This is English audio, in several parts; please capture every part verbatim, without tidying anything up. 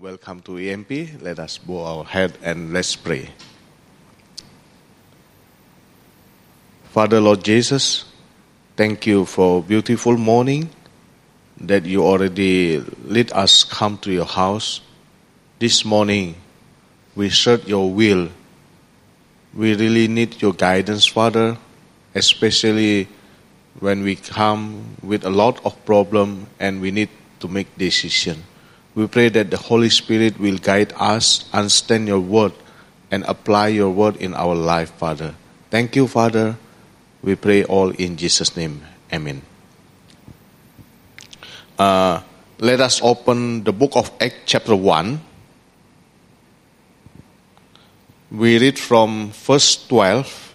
Welcome to E M P. Let us bow our head and let's pray. Father, Lord Jesus, thank you for beautiful morning that you already let us come to your house. This morning, we search your will. We really need your guidance, Father, especially when we come with a lot of problem and we need to make decision. We pray that the Holy Spirit will guide us, understand your word, and apply your word in our life, Father. Thank you, Father. We pray all in Jesus' name. Amen. Uh, let us open the book of Acts chapter one. We read from verse twelve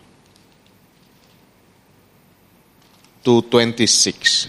to twenty-six.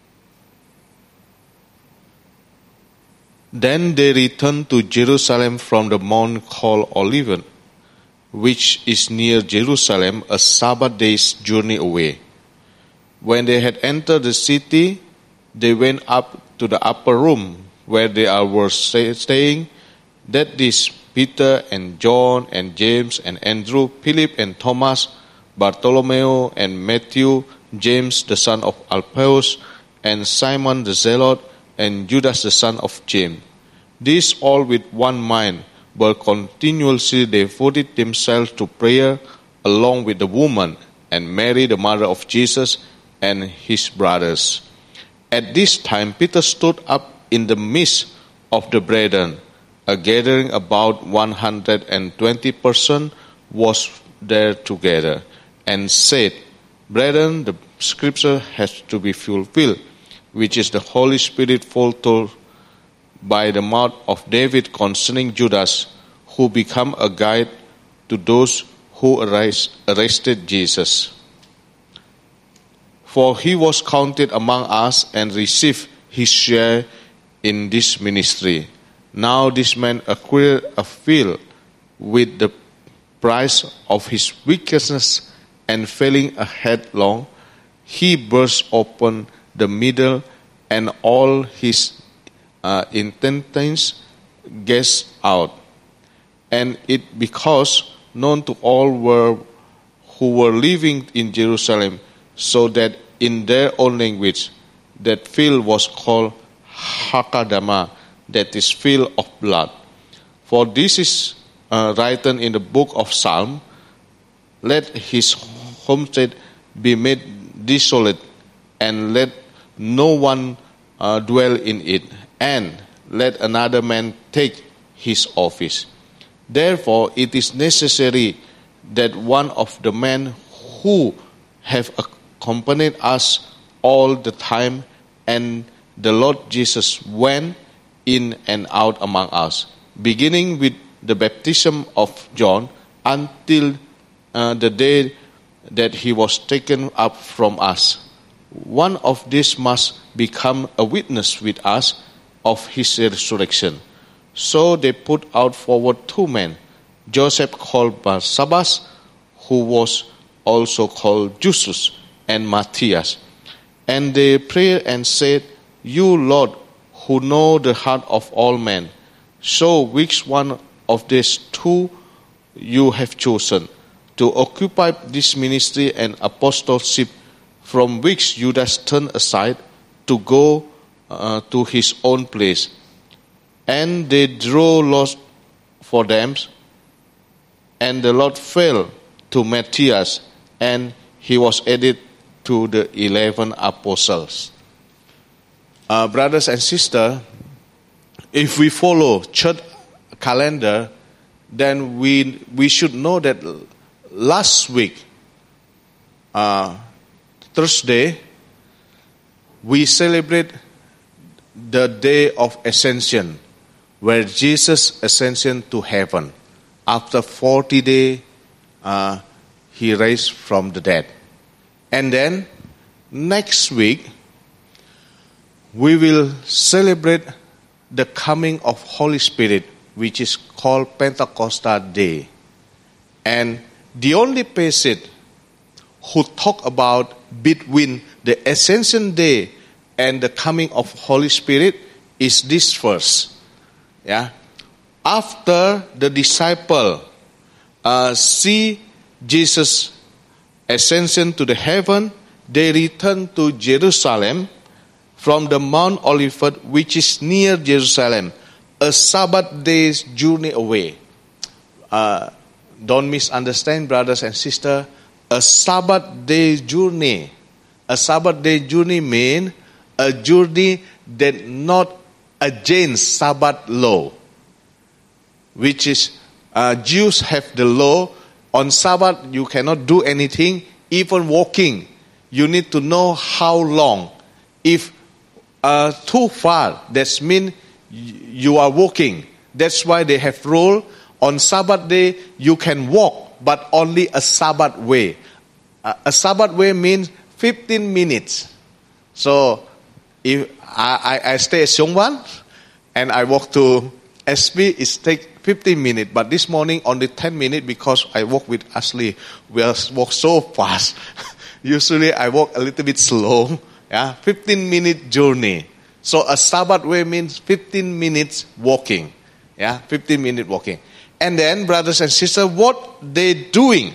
Then they returned to Jerusalem from the mount called Olivet, which is near Jerusalem, a Sabbath day's journey away. When they had entered the city, they went up to the upper room where they were staying. That is Peter and John and James and Andrew, Philip and Thomas, Bartholomew and Matthew, James the son of Alphaeus, and Simon the Zealot, and Judas the son of James. These all with one mind, but continuously devoted themselves to prayer along with the woman and Mary the mother of Jesus and his brothers. At this time Peter stood up in the midst of the brethren. A gathering about one hundred and twenty persons was there together, and said, Brethren, the scripture has to be fulfilled, which is the Holy Spirit foretold by the mouth of David concerning Judas, who became a guide to those who arrested Jesus. For he was counted among us and received his share in this ministry. Now this man acquired a field with the price of his wickedness, and falling headlong, he burst open the middle, and all his uh, intestines guessed out. And it because known to all were who were living in Jerusalem, so that in their own language that field was called Hakadama, that is field of blood. For this is uh, written in the book of Psalm, let his homestead be made desolate, and let no one uh, dwell in it, and let another man take his office. Therefore it is necessary that one of the men who have accompanied us all the time, and the Lord Jesus went in and out among us, beginning with the baptism of John until uh, the day that he was taken up from us. One of these must become a witness with us of his resurrection. So they put out forward two men, Joseph called Barsabbas, who was also called Justus, and Matthias. And they prayed and said, You, Lord, who know the heart of all men, show which one of these two you have chosen to occupy this ministry and apostleship, from which Judas turned aside to go uh, to his own place. And they drew lots for them, and the Lord fell to Matthias, and he was added to the eleven apostles. Uh, brothers and sisters, if we follow church calendar, then we we should know that last week, uh, Thursday, we celebrate the day of Ascension, where Jesus ascension to heaven. After forty days, uh, he raised from the dead. And then, next week, we will celebrate the coming of Holy Spirit, which is called Pentecostal Day. And the only passage who talk about between the Ascension Day and the coming of Holy Spirit is this verse. Yeah, after the disciple uh, see Jesus' ascension to the heaven, they return to Jerusalem from the Mount Olivet, which is near Jerusalem, a Sabbath day's journey away. Uh, don't misunderstand, brothers and sisters. A Sabbath day journey. A Sabbath day journey means a journey that not against Sabbath law, which is uh, Jews have the law. On Sabbath you cannot do anything, even walking. You need to know how long. If uh, too far, that means you are walking. That's why they have rule. On Sabbath day, you can walk, but only a Sabbath way. Uh, a Sabbath way means fifteen minutes. So, if I, I, I stay at Seongwan, and I walk to S P, it takes fifteen minutes. But this morning, only ten minutes, because I walk with Ashley. We walk so fast. Usually, I walk a little bit slow. Yeah, fifteen minute journey. So a Sabbath way means fifteen minutes walking. Yeah, fifteen minute walking. And then, brothers and sisters, what they doing?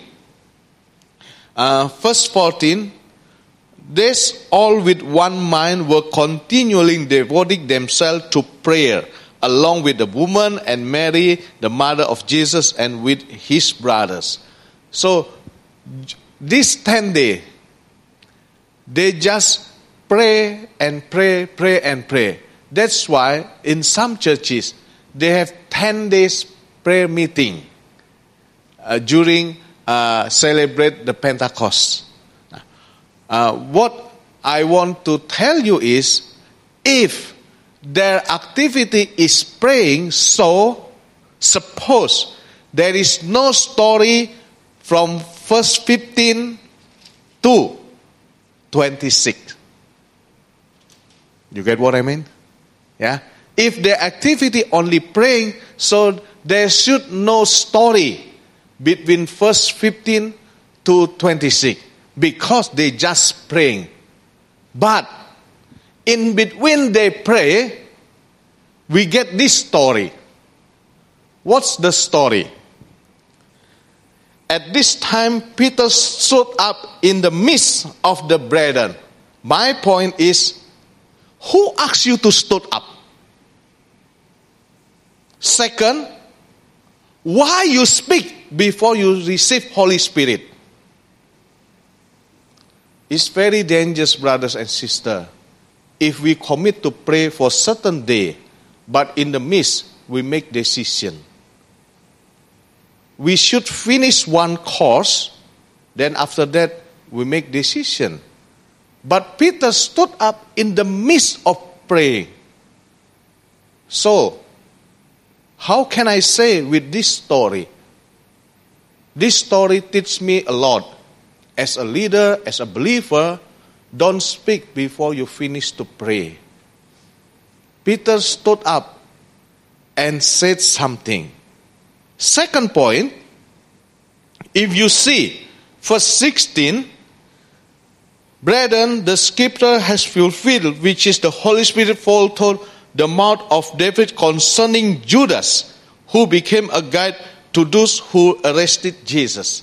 Uh, verse fourteen, they all with one mind were continually devoting themselves to prayer, along with the woman and Mary, the mother of Jesus, and with his brothers. So, this ten days, they just pray and pray, pray and pray. That's why in some churches, they have ten days prayer meeting uh, during uh, celebrate the Pentecost. Uh, what I want to tell you is, if their activity is praying, so suppose there is no story from verse fifteen to twenty-six. You get what I mean? Yeah. If their activity only praying, so there should no story between verse fifteen to twenty-six, because they just praying. But in between they pray, we get this story. What's the story? At this time, Peter stood up in the midst of the brethren. My point is, who asked you to stand up? Second, why you speak before you receive Holy Spirit? It's very dangerous, brothers and sisters, if we commit to pray for certain day, but in the midst we make decision. We should finish one course, then after that we make decision. But Peter stood up in the midst of praying. So, how can I say with this story? This story teaches me a lot. As a leader, as a believer, don't speak before you finish to pray. Peter stood up and said something. Second point, if you see verse sixteen, brethren, the scripture has fulfilled, which is the Holy Spirit foretold the mouth of David concerning Judas, who became a guide to those who arrested Jesus.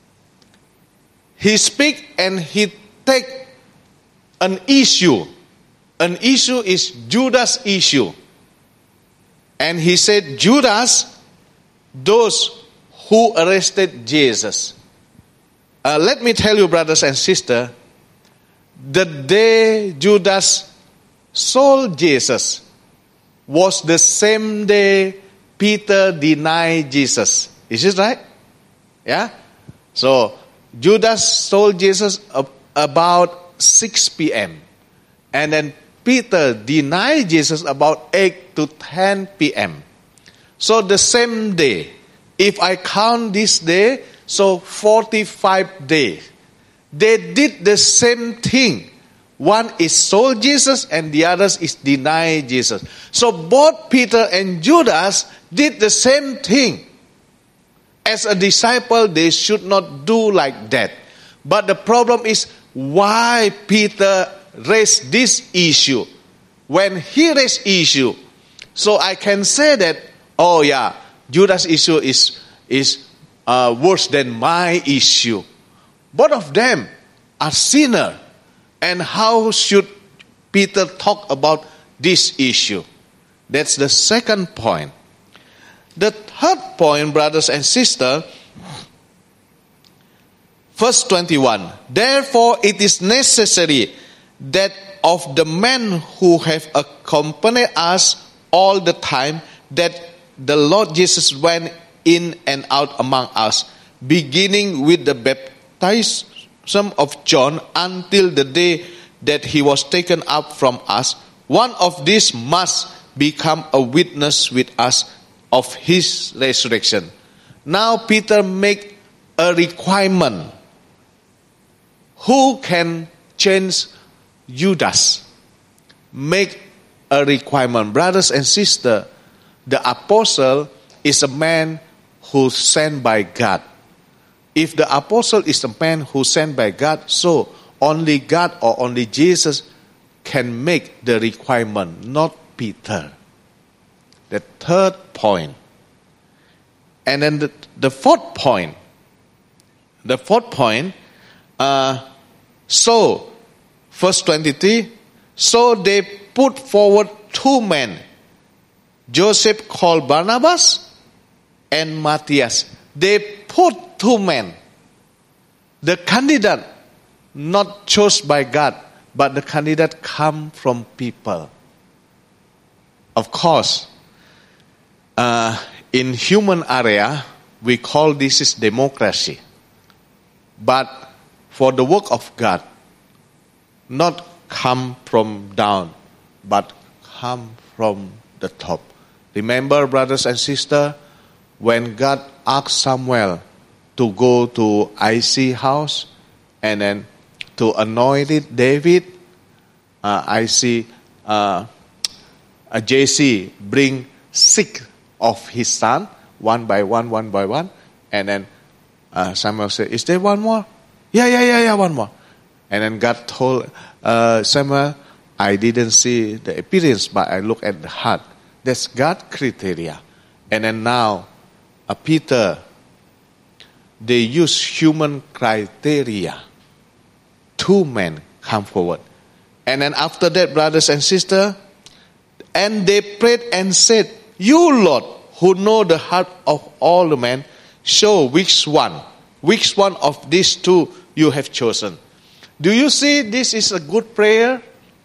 He speak and he take an issue. An issue is Judas' issue. And he said, Judas, those who arrested Jesus. Uh, let me tell you, brothers and sisters, the day Judas sold Jesus was the same day Peter denied Jesus. Is this right? Yeah? So, Judas sold Jesus about six p.m. And then Peter denied Jesus about eight to ten p.m. So the same day, if I count this day, so forty-five days. They did the same thing. One is sold Jesus and the other is deny Jesus. So both Peter and Judas did the same thing. As a disciple, they should not do like that. But the problem is why Peter raised this issue. When he raised issue, so I can say that, oh yeah, Judas' issue is, is uh, worse than my issue. Both of them are sinners. And how should Peter talk about this issue? That's the second point. The third point, brothers and sisters, verse twenty-one. Therefore it is necessary that of the men who have accompanied us all the time, that the Lord Jesus went in and out among us, beginning with the baptism of John until the day that he was taken up from us. One of these must become a witness with us of his resurrection. Now Peter make a requirement. Who can change Judas? Make a requirement. Brothers and sisters, the apostle is a man who's sent by God. If the apostle is a man who's sent by God, so only God or only Jesus can make the requirement, not Peter. The third point. And then the, the fourth point. The fourth point, uh, so, verse twenty-three, so they put forward two men, Joseph called Barnabas and Matthias. They put two men. The candidate not chosen by God, but the candidate come from people. Of course, uh, in human area, we call this is democracy. But for the work of God, not come from down, but come from the top. Remember, brothers and sisters, when God asked Samuel to go to Isaiah's house and then to anoint it, David, uh, Isaiah, uh, uh, Jesse bring six of his son, one by one, one by one, and then uh, Samuel said, "Is there one more?" Yeah, yeah, yeah, yeah, one more. And then God told uh, Samuel, "I didn't see the appearance, but I look at the heart." That's God's criteria. And then now, uh, Peter, they use human criteria. Two men come forward. And then after that, brothers and sisters, and they prayed and said, "You, Lord, who know the heart of all the men, show which one, which one of these two you have chosen." Do you see this is a good prayer?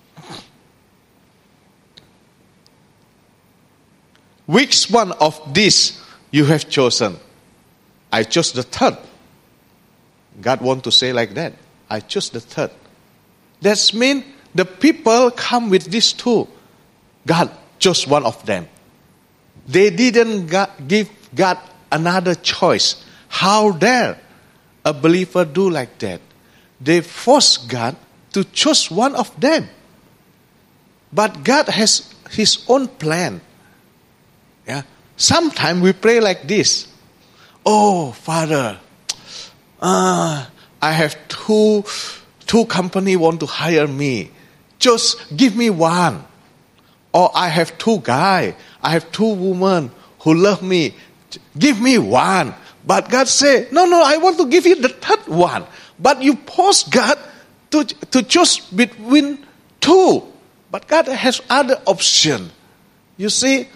Which one of these you have chosen? I chose the third. God want to say like that. I chose the third. That means the people come with these two. God chose one of them. They didn't give God another choice. How dare a believer do like that? They force God to choose one of them. But God has his own plan. Yeah. Sometimes we pray like this. "Oh, Father, uh, I have two, two company want to hire me. Just give me one. Or I have two guys. I have two women who love me. Give me one." But God say, "No, no, I want to give you the third one." But you force God to, to choose between two. But God has other option. You see,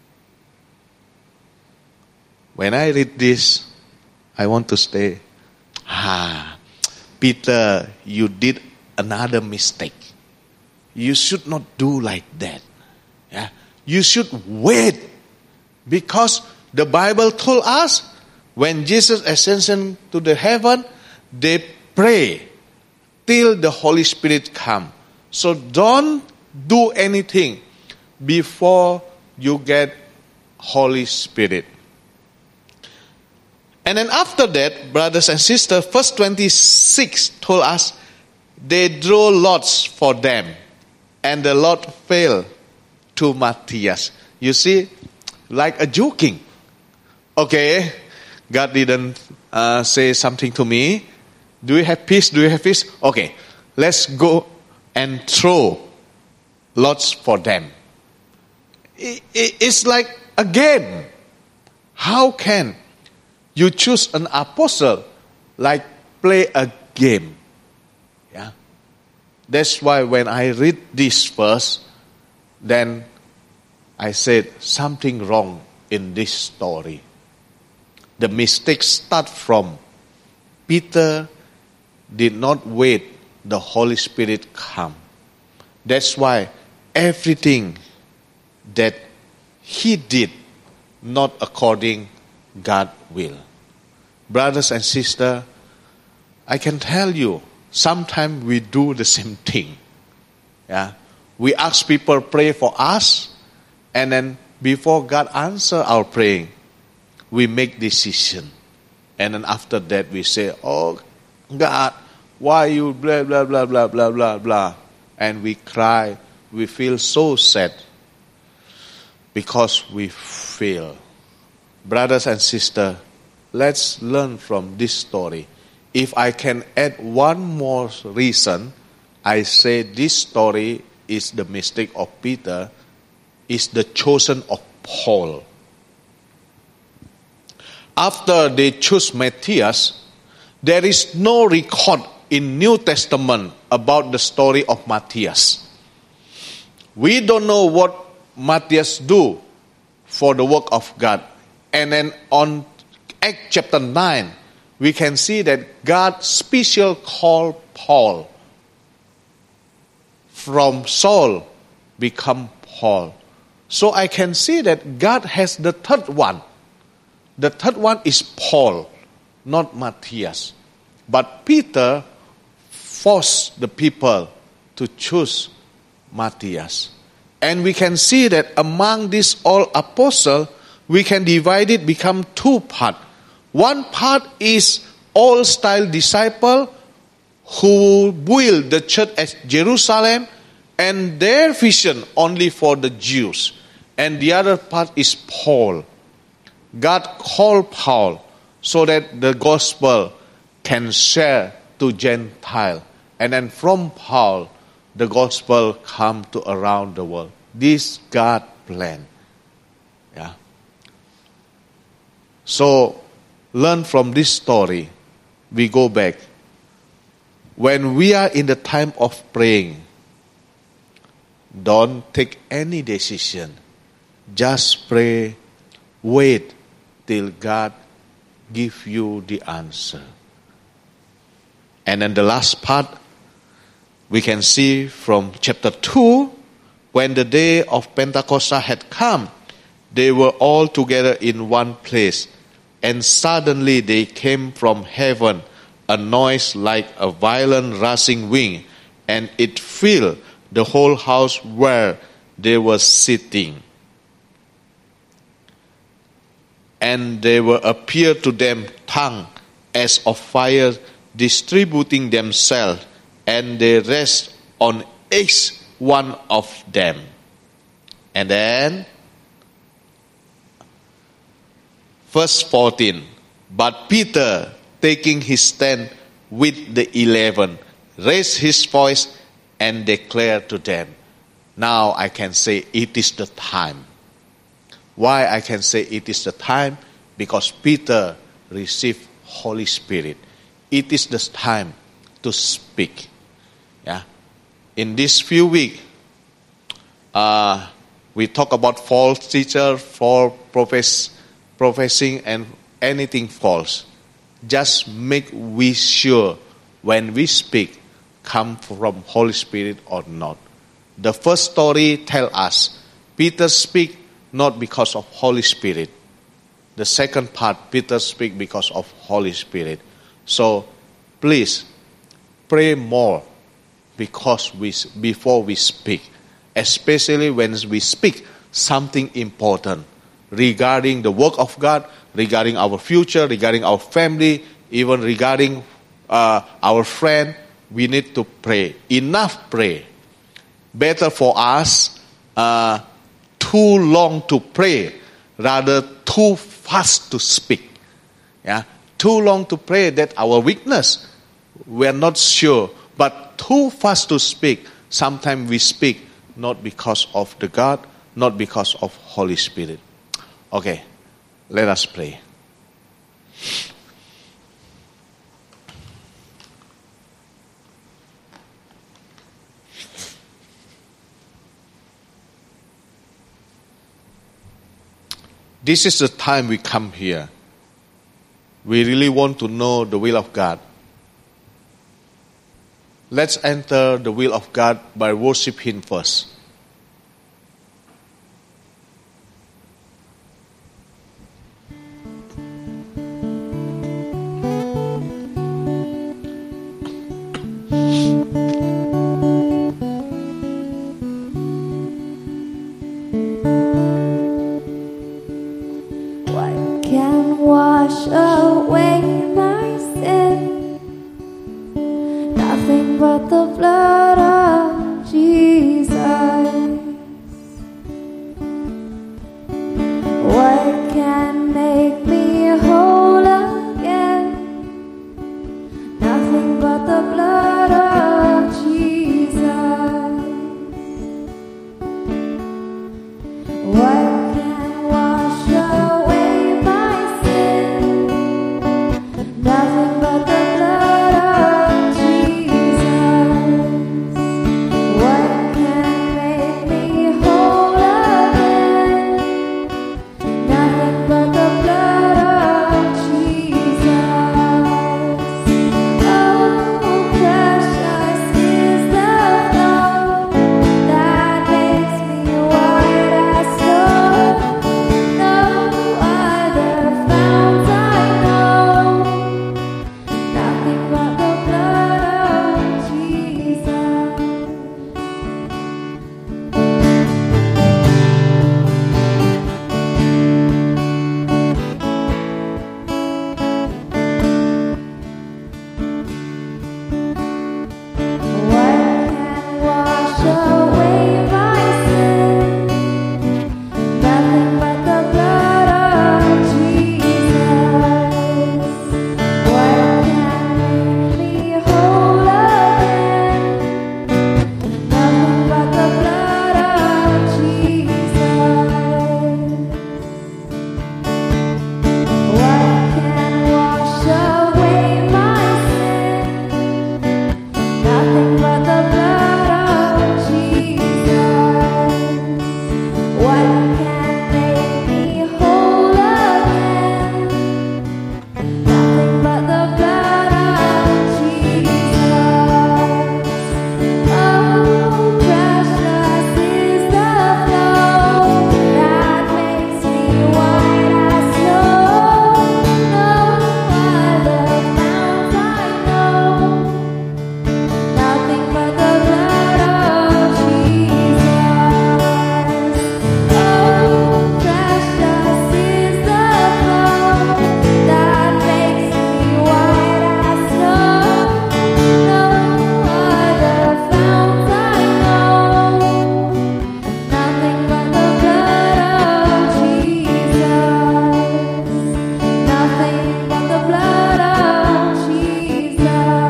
when I read this, I want to say, ah, Peter, you did another mistake. You should not do like that. Yeah? You should wait. Because the Bible told us, when Jesus ascended to the heaven, they pray till the Holy Spirit come. So don't do anything before you get Holy Spirit. And then after that, brothers and sisters, verse twenty-six told us, they drew lots for them. And the lot fell to Matthias. You see, like a joking. Okay, God didn't uh, say something to me. Do you have peace? Do you have peace? Okay, let's go and throw lots for them. It, it, it's like again. How can you choose an apostle like play a game? Yeah. That's why when I read this verse, then I said something wrong in this story. The mistake starts from Peter did not wait the Holy Spirit come. That's why everything that he did not according God's will. Brothers and sisters, I can tell you, sometimes we do the same thing. Yeah, we ask people pray for us, and then before God answer our praying, we make decision, and then after that we say, "Oh God, why you blah blah blah blah blah blah blah," and we cry. We feel so sad because we fail. Brothers and sisters, let's learn from this story. If I can add one more reason, I say this story is the mistake of Peter, is the chosen of Paul. After they chose Matthias, there is no record in New Testament about the story of Matthias. We don't know what Matthias do for the work of God. And then on Acts chapter nine, we can see that God special called Paul. From Saul become Paul. So I can see that God has the third one. The third one is Paul, not Matthias. But Peter forced the people to choose Matthias. And we can see that among these all apostles, we can divide it become two parts. One part is old style disciple who build the church at Jerusalem and their vision only for the Jews. And the other part is Paul. God called Paul so that the gospel can share to Gentile. And then from Paul, the gospel come to around the world. This God plan. Yeah. So, learn from this story. We go back. When we are in the time of praying, don't take any decision. Just pray. Wait till God give you the answer. And then the last part, we can see from chapter two, when the day of Pentecost had come, they were all together in one place. And suddenly there came from heaven a noise like a violent rushing wind, and it filled the whole house where they were sitting. And there were appeared to them tongues as of fire distributing themselves, and they rest on each one of them. And then, verse fourteen, but Peter, taking his stand with the eleven, raised his voice and declared to them. Now I can say it is the time. Why I can say it is the time? Because Peter received Holy Spirit. It is the time to speak. Yeah. In this few weeks, uh, we talk about false teacher, false profess, professing, and anything false. Just make we sure when we speak come from Holy Spirit or not. The first story tell us Peter speak not because of Holy Spirit. The second part, Peter speak because of Holy Spirit. So please pray more because we before we speak, especially when we speak something important regarding the work of God, regarding our future, regarding our family, even regarding uh, our friend. We need to pray. Enough pray. Better for us uh, too long to pray rather too fast to speak. Yeah, too long to pray that our weakness, we are not sure. But too fast to speak, sometimes we speak not because of the God, not because of Holy Spirit. Okay, let us pray. This is the time we come here. We really want to know the will of God. Let's enter the will of God by worshiping Him first. Wash away my sin. Nothing but the blood of Jesus. What can make me whole again? Nothing but the blood of Jesus. What can wash away nothing but the blood of Jesus. What can make me whole again? Nothing but the blood of Jesus. Oh, precious is the flow that makes me white as snow. No other fount I know. Nothing but the blood of Jesus. What can wash away my sin? Nothing but the blood of Jesus. What can make me whole again? Nothing but the blood of Jesus. What can wash away my sin? Nothing but the blood of Jesus. What can make me whole again? Nothing but the blood of Jesus. Oh, precious is the flow that makes me white as snow. No other fount I know. Nothing but the blood of Jesus. Oh, precious is the flow that makes me white as snow. No other fount I know. Nothing but the blood of Jesus. Nothing but the blood of Jesus.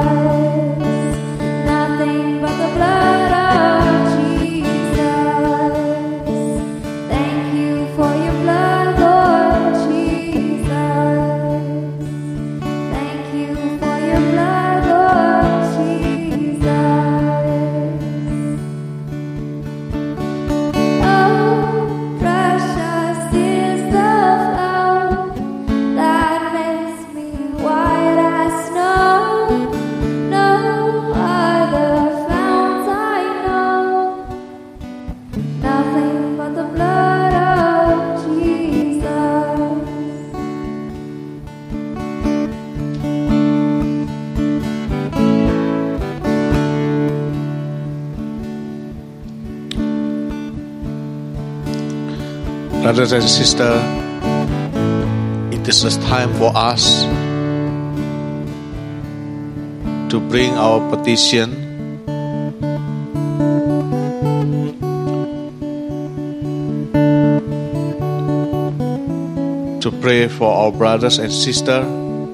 Nothing but the blood of Jesus. Thank you for your blood, Lord Jesus. Thank you for your blood, Lord Jesus. Oh, precious is the flow that makes me white as snow. No other fount I know. Nothing but the blood of Jesus. Brothers and sisters, it is the time for us to bring our petition to pray for our brothers and sisters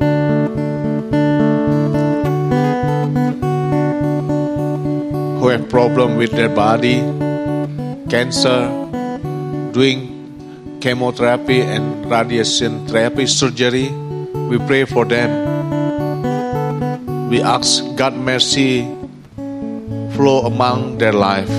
who have problem with their body, cancer, drink chemotherapy and radiation therapy surgery. We pray for them. We ask God mercy flow among their life.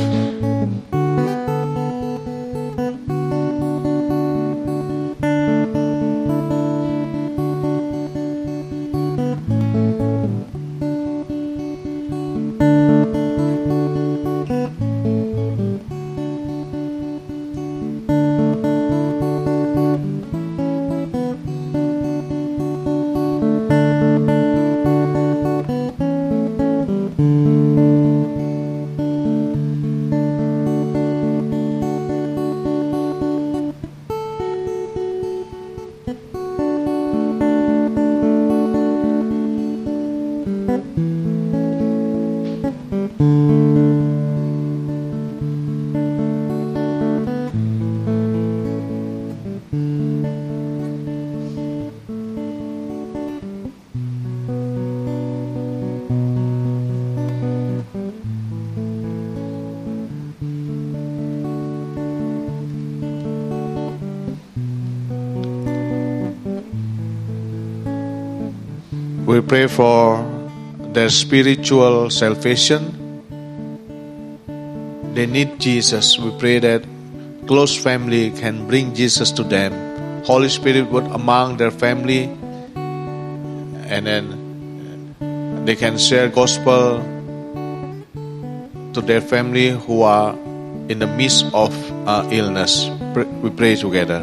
We pray for their spiritual salvation. They need Jesus. We pray that close family can bring Jesus to them. Holy Spirit would among their family, and then they can share gospel to their family who are in the midst of uh, illness. We pray together.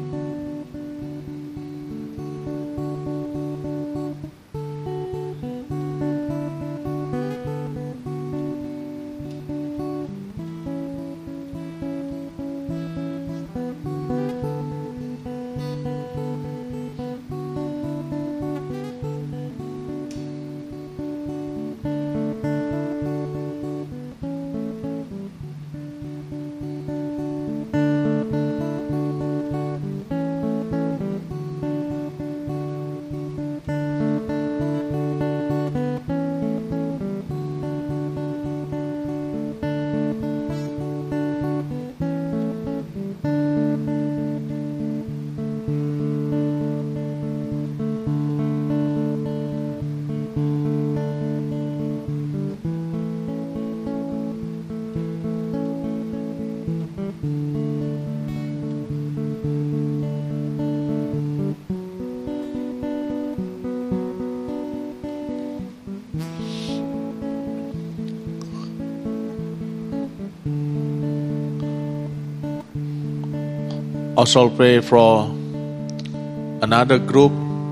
Also pray for another group.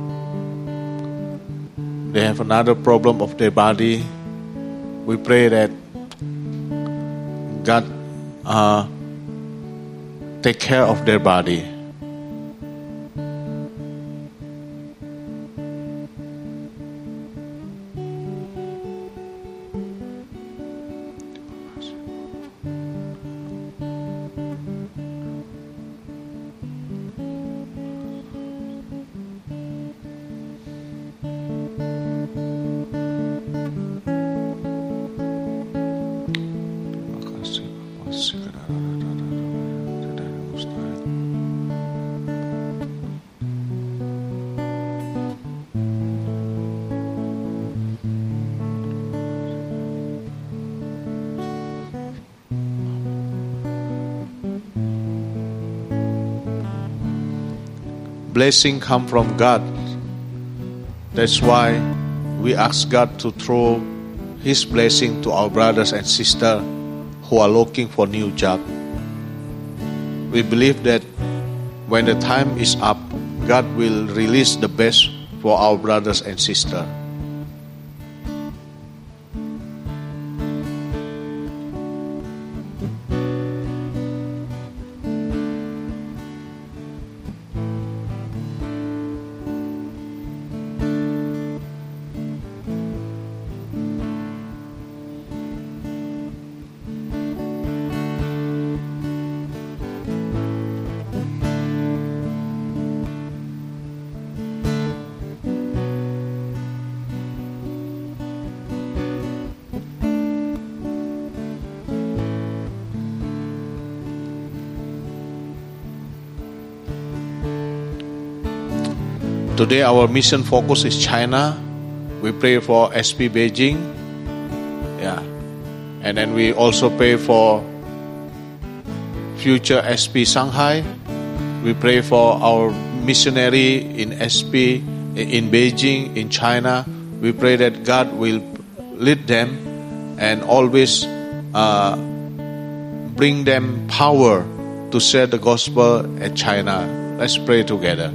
They have another problem of their body. We pray that God uh, take care of their body. Blessing come from God. That's why we ask God to throw His blessing to our brothers and sisters who are looking for new job. We believe that when the time is up, God will release the best for our brothers and sisters. Today our mission focus is China. We pray for S P Beijing. Yeah. And then we also pray for future S P Shanghai. We pray for our missionary in S P in Beijing, in China. We pray that God will lead them and always uh, bring them power to share the gospel at China. Let's pray together.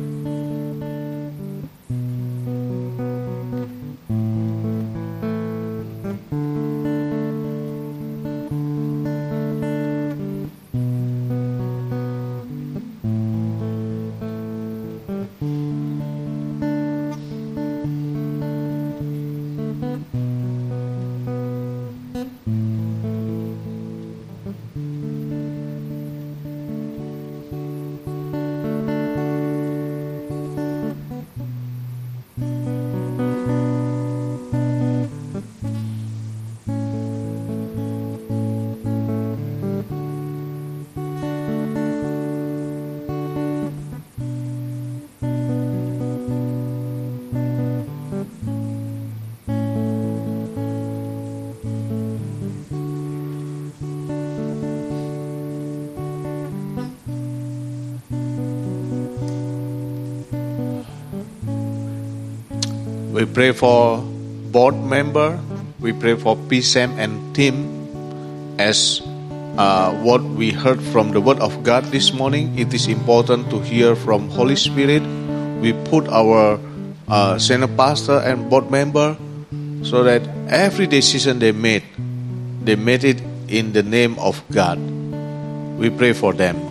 We pray for board member. We pray for P Sam and Tim. As uh, what we heard from the Word of God this morning, it is important to hear from Holy Spirit. We put our uh, senior pastor and board member so that every decision they made, they made it in the name of God. We pray for them.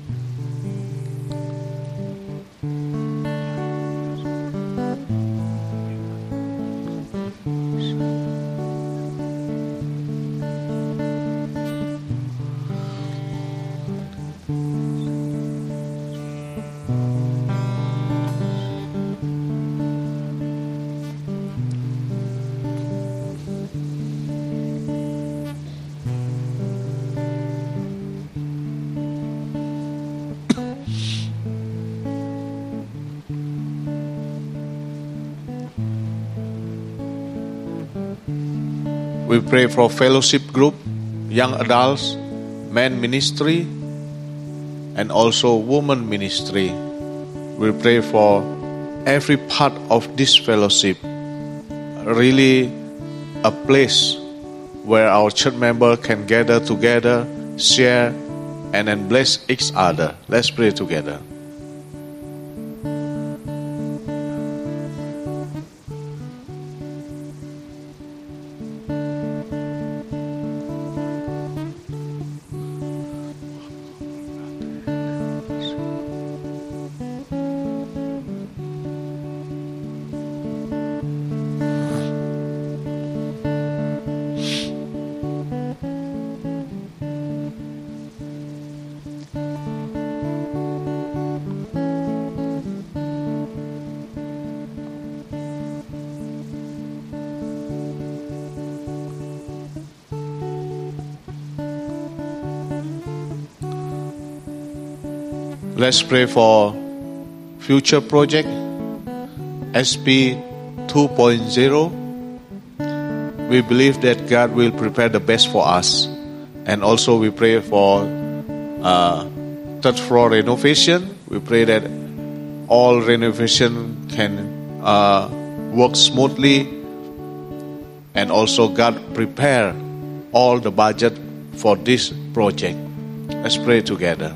We pray for fellowship group, young adults, men ministry, and also women ministry. We pray for every part of this fellowship, really a place where our church member can gather together, share, and then bless each other. Let's pray together. Let's pray for future project S P two point oh. We believe that God will prepare the best for us, and also we pray for uh, third floor renovation. We pray that all renovation can uh, work smoothly, and also God prepare all the budget for this project. Let's pray together.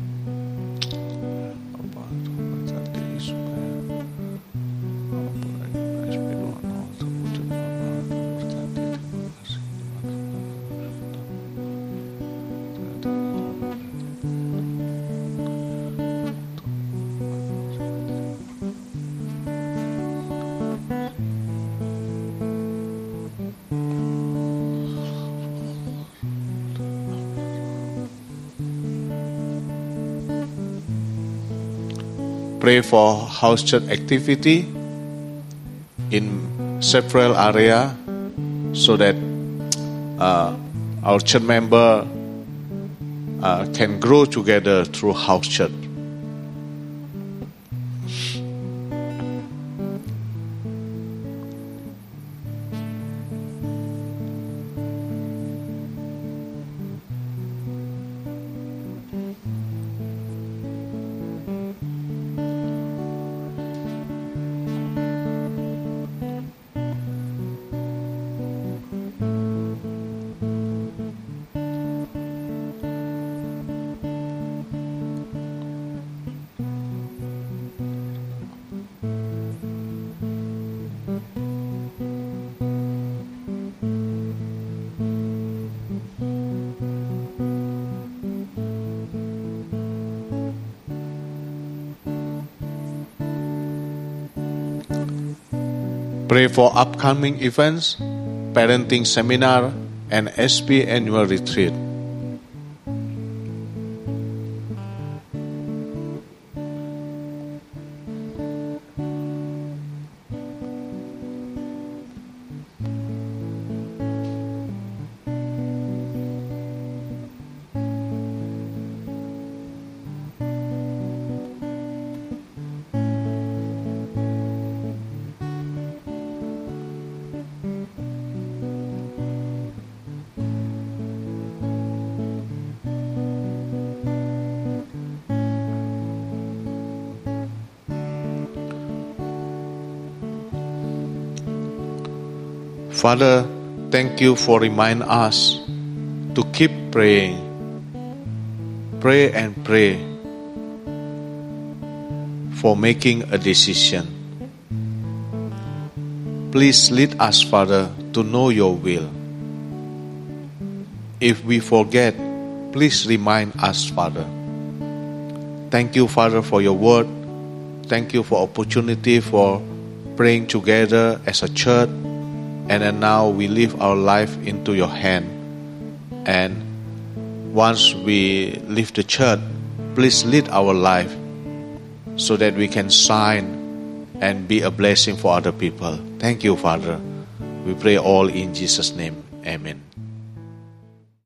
Pray for house church activity in several areas so that uh, our church member uh, can grow together through house church. Pray for upcoming events, parenting seminar, and S P annual retreat. Father, thank you for reminding us to keep praying. Pray and pray for making a decision. Please lead us, Father, to know your will. If we forget, please remind us, Father. Thank you, Father, for your word. Thank you for opportunity for praying together as a church. And then now we leave our life into your hand. And once we leave the church, please lead our life so that we can shine and be a blessing for other people. Thank you, Father. We pray all in Jesus' name. Amen.